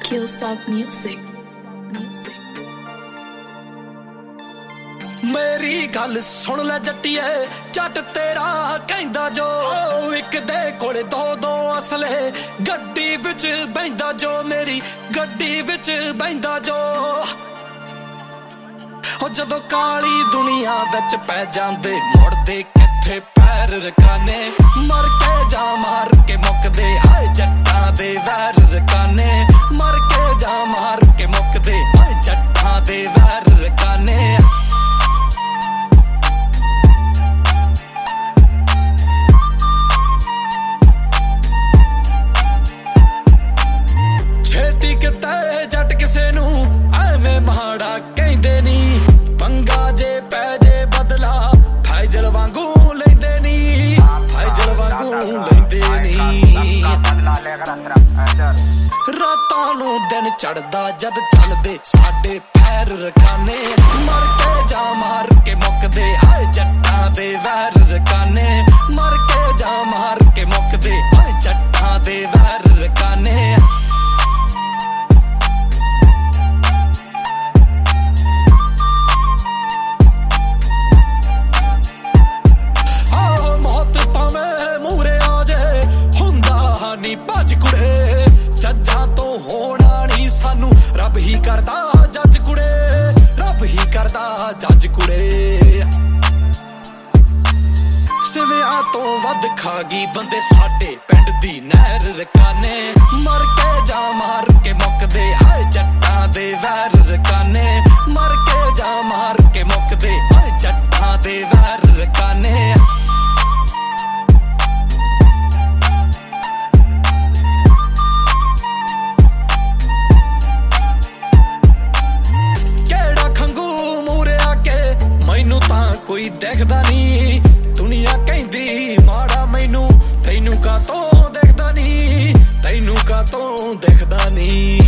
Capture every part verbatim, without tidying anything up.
Killsoft Music. Music. मेरी गल सुन ले जट्टिए जट तेरा कहंदा जो इक दे कोले दो दो असले गड्डी विच बहिंदा जो मेरी गड्डी विच बहिंदा जो ओ जदों काली दुनिया विच पै जांदे मुड़दे किथे पैर रकाने मर के जा मार के मुकदे हाय जट्टां दे वैर रकाने मर के जा मार के मुकदे हाय जट्टां दे वैर रकाने जट किसे नू एवें माड़ा कहंदे नी पंगा जे पै जे बदला फैजल वांगू लैंदे नी फैजल वांगू लैंदे नी रातां नू दिन चढ़दा जद चलदे साडे पैर रकाने मर के जा मार के मुकदे हाय जट्टां दे वैर रकाने मर के जा मार के मुकदे हाय जट्टां दे वैर रकाने नी भज कुड़े जज्जां तो होना नी सानू रब ही करदा जज कुड़े रब ही करदा जज कुड़े सिवियां तो वध खा गई बंदे साडे पिंड दी नहर रकाने मर के जा मार के मुकदे हाय जट्टां दे वैर रकाने मर के जा मार के मुकदे हाय जट्टां दे वैर रकाने कोई देखदा नी दुनिया कहंदी माड़ा मैनू तैनू का तो देखदा नी तैनू का तो देखदा नी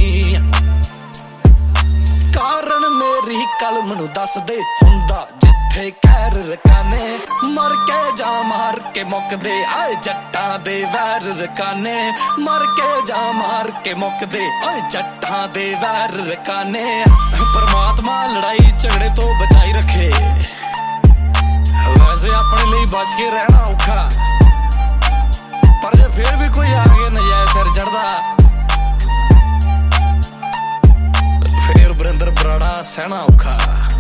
कारण मेरी कलम नू दस दे हुंदा जिथे कहर रकाने मर के जा मार के मुकदे आए जट्टां दे वैर रकाने मर के जा मार के मुकदे आए जट्टां दे वैर रकाने परमात्मा लड़ाई झगड़े तो बचाई रखे वैसे अपने लिए बच के रहना औखा पर जे फिर भी कोई आगे नजायज सिर चढ़दा फिर बरिंदर बराड़ा सहना औखा।